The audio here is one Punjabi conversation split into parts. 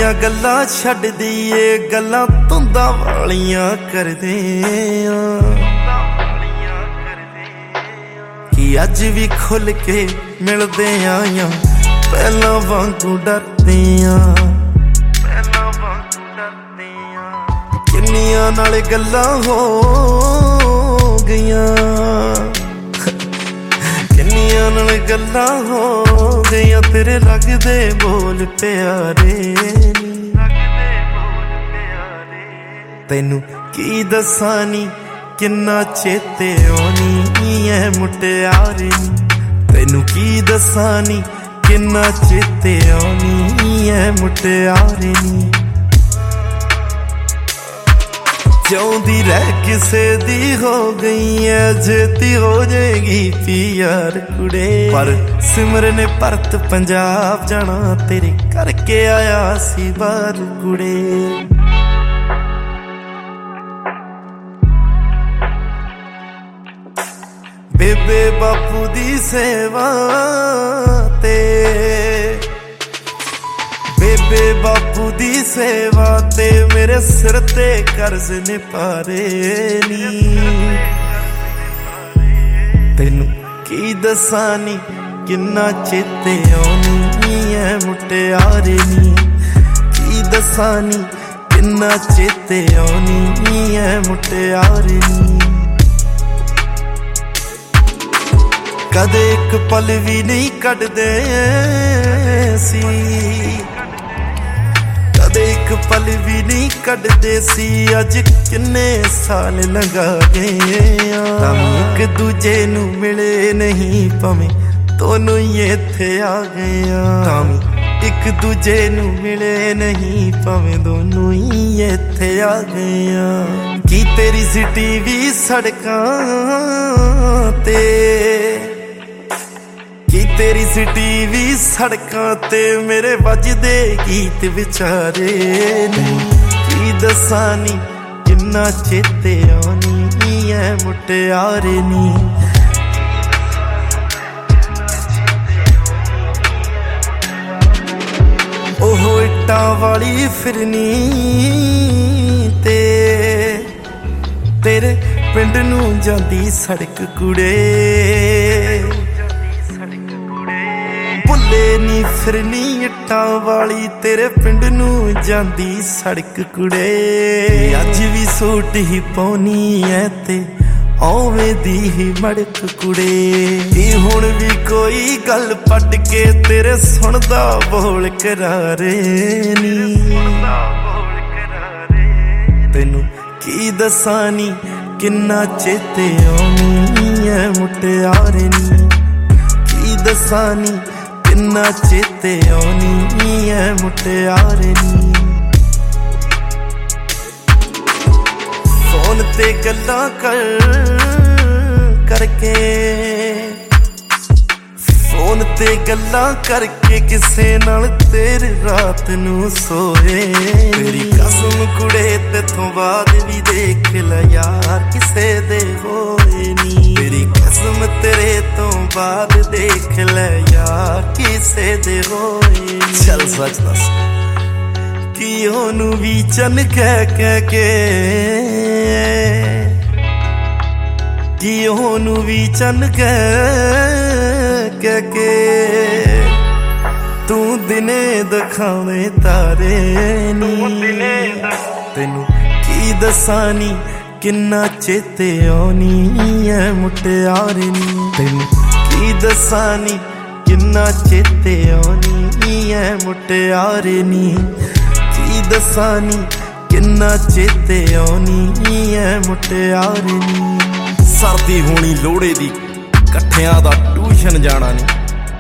ਦੀਆਂ ਗੱਲਾਂ ਛੱਡ ਦਈਏ, ਗੱਲਾਂ ਧੁੰਦਾਂ ਵਾਲੀਆਂ ਕਰਦੇ ਆਂ ਕਿ ਅੱਜ ਵੀ ਖੁੱਲ ਕੇ ਮਿਲਦੇ ਆਂ, ਪਹਿਲਾਂ ਵਾਂਗੂ ਡਰਦੇ ਆਂ। ਕਿੰਨੀਆਂ ਨਾਲ ਗੱਲਾਂ ਹੋ ਗਈਆਂ, ਕਿੰਨੀਆਂ ਨਾਲ ਗੱਲਾਂ ਹੋ ਗਈਆਂ, ਤੇਰੇ ਲੱਗਦੇ ਬੋਲ ਪਿਆਰੇ ਨੀ। ਤੈਨੂੰ ਕੀ ਦੱਸਾਂ ਨੀ ਕਿੰਨਾ ਚੇਤੇ ਆਉਣੀ ਐ ਮੁਟਿਆਰੇ ਨੀ, ਤੈਨੂੰ ਕੀ ਦੱਸਾਂ ਨੀ ਕਿੰਨਾ ਚੇਤੇ ਆਉਣੀ ਐ ਮੁਟਿਆਰੇ ਨੀ। ਜਿਉਂਦੀ ਰਹਿ ਕਿਸੇ ਦੀ ਹੋ ਗਈ ਐ, ਛੇਤੀ ਹੋ ਜਾਏਗੀ ਪਿਆਰ ਕੁੜੇ। ਪਰ ਸਿਮਰ ਨੇ ਭਰਤ ਪੰਜਾਬ ਜਾਣਾ, ਤੇਰੇ ਕਰਕੇ ਆਇਆ ਸੀ ਬਾਹਰ ਕੁੜੇ। ਬੇਬੇ ਬਾਪੂ ਦੀ ਸੇਵਾ ਤੇ, ਬੇਬੇ ਬਾਪੂ ਦੀ ਸੇਵਾ ਤੇ ਮੇਰੇ ਸਿਰ ਤੇ ਕਰਜ਼ ਨੇ ਪਾਰੇ ਨੀ। ਤੈਨੂੰ ਕੀ ਦੱਸਾਂ ਨੀ ਕਿੰਨਾ ਚੇਤੇ ਆਉਣੀ ਐ ਮੁਟਿਆਰੇ ਨੀ, ਕੀ ਦੱਸਾਂ ਨੀ ਕਿੰਨਾ ਚੇਤੇ ਆਉਣੀ ਐ ਮੁਟਿਆਰੇ ਨੀ। ਕਦੇ ਇੱਕ ਪਲ ਵੀ ਨਹੀਂ ਕੱਢਦੇ ਸੀ, ਕਦੇ ਇੱਕ ਪਲ ਵੀ ਨਹੀਂ ਕੱਢਦੇ ਸੀ, ਅੱਜ ਕਿੰਨੇ ਸਾਲ ਲੰਘਾ ਗਏ ਆਂ। ਤਾਂ ਇੱਕ ਦੂਜੇ ਨੂੰ ਮਿਲੇ ਨਹੀਂ ਭਾਵੇਂ ਦੋਨੋਂ ਹੀ ਇੱਥੇ ਆ ਗਏ ਆਂ, ਤਾਂ ਇੱਕ ਦੂਜੇ ਨੂੰ ਮਿਲੇ ਨਹੀਂ ਭਾਵੇਂ ਦੋਨੋਂ ਹੀ ਇੱਥੇ ਆ ਗਏ ਆਂ। ਕੀ ਤੇਰੀ ਸਿਟੀ ਵੀ ਸੜਕਾਂ ਤੇ, ਕੀ ਤੇਰੀ ਸਿਟੀ ਵੀ ਸੜਕਾਂ ਤੇ ਮੇਰੇ ਵੱਜਦੇ ਗੀਤ ਵਿਚਾਰੇ ਨੀ। ਕੀ ਦੱਸਾਂ ਨੀ ਕਿੰਨਾ ਚੇਤੇ ਆਉਣੀ ਐ ਮੁਟਿਆਰੇ ਨੀ। ਉਹ ਇੱਟਾਂ ਵਾਲੀ ਫਿਰਨੀ ਤੇ ਤੇਰੇ ਪਿੰਡ ਨੂੰ ਜਾਂਦੀ ਸੜਕ ਕੁੜੇ, ਭੁੱਲੇ ਨੀ ਫਿਰਨੀ ਇੱਟਾਂ ਵਾਲੀ ਤੇਰੇ ਪਿੰਡ ਨੂੰ ਜਾਂਦੀ ਸੜਕ ਕੁੜੇ। ਅੱਜ ਵੀ ਸੂਟ ਹੀ ਪਾਉਣੀ ਐ ਤੇ ਓਵੇਂ ਦੀ ਹੀ ਮੜਕ ਕੁੜੇ। ਕੀ ਹੁਣ ਵੀ ਕੋਈ ਗੱਲ ਪੱਟ ਕੇ ਤੇਰੇ ਸੁਣਦਾ ਬੋਲ ਕਰਾਰੇ ਨੀ। ਤੈਨੂੰ ਕੀ ਦੱਸਾਂ ਨੀ ਕਿੰਨਾ ਚੇਤੇ ਆਉਣੀ ਐ ਮੁਟਿਆਰੇ ਨੀ, ਕੀ ਦੱਸਾਂ ਨੀ ਕਿੰਨਾ ਚੇਤੇ ਆਉਣੀ ਐ ਮੁਟਿਆਰੇ ਨੀ। ਫੋਨ ਤੇ ਗੱਲਾਂ ਕਰਕੇ, ਫੋਨ ਤੇ ਗੱਲਾਂ ਕਰਕੇ ਕਿਸੇ ਨਾਲ ਤੇਰੀ ਰਾਤ ਨੂੰ ਸੋਏ। ਤੇਰੀ ਕਸਮ ਕੁੜੇ ਤੇਥੋਂ ਬਾਅਦ ਵੀ ਦੇਖ ਲੈ ਯਾਰ ਕਿਸੇ ਦੇ ਹੋਏ ਨੀ। ਤੇਰੀ ਕਸਮ ਤੇਰੇ ਤੋਂ ਬਾਅਦ ਦੇਖ ਲੈ ਯਾਰ ਕਿਸੇ ਦੇ ਹੋਏ ਨੀ। ਚੱਲ ਸੱਚ ਦੱਸ ਕੀ ਉਹਨੂੰ ਵੀ ਚੰਨ ਕਹਿ ਕੇ, ਕੀ ਉਹਨੂੰ ਵੀ ਚੰਨ ਕਹਿ ਕੇ ਤੂੰ ਦਿਨੇ ਦਿਖਾਵੇਂ ਤਾਰੇ ਨੀ। ਤੈਨੂੰ ਕੀ ਦੱਸਾਂ ਨੀ ਕਿੰਨਾ ਚੇਤੇ ਆਉਣੀ ਐ ਮੁਟਿਆਰੇ ਨੀ। ਤੈਨੂੰ ਕੀ ਦੱਸਾਂ ਨੀ ਕਿੰਨਾ ਚੇਤੇ ਆਉਣੀ ਐ ਮੁਟਿਆਰੇ ਨੀ। ਕੀ ਦੱਸਾਂ ਨੀ ਕਿੰਨਾ ਚੇਤੇ ਆਉਣੀ ਐ ਮੁਟਿਆਰੇ ਨੀ। ਸਰਦੀ ਹੋਣੀ ਲੋਹੜੇ ਦੀ ਇਕੱਠਿਆਂ ਦਾ ਟਿਊਸ਼ਨ ਜਾਣਾ ਨੀ,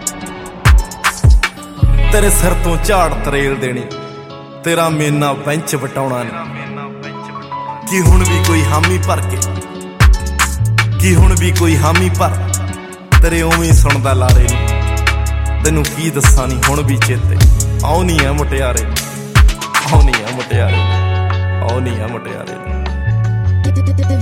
ਤੇਰੇ ਸਿਰ ਤੋਂ ਝਾੜ ਤਰੇਲ ਦੇਣੀ, ਤੇਰਾ ਮੇਨਾ ਬੈਂਚ ਵਟਾਉਣਾ ਨੀ। ਕੀ ਹੁਣ ਵੀ ਕੋਈ ਹਾਮੀ ਭਰ ਕੇ, ਕੀ ਹੁਣ ਵੀ ਕੋਈ ਹਾਮੀ ਭਰ ਤੇਰੇ ਉਵੇਂ ਸੁਣਦਾ ਲਾਰੇ ਨੀ। ਤੈਨੂੰ ਕੀ ਦੱਸਾਂ ਨੀ ਹੁਣ ਵੀ ਚੇਤੇ ਆਉਣੀ ਆ ਮੁਟਿਆਰੇ, ਆਉਣੀ ਆ ਮੁਟਿਆਰੇ, ਆਉਣੀ ਆ ਮੁਟਿਆਰੇ।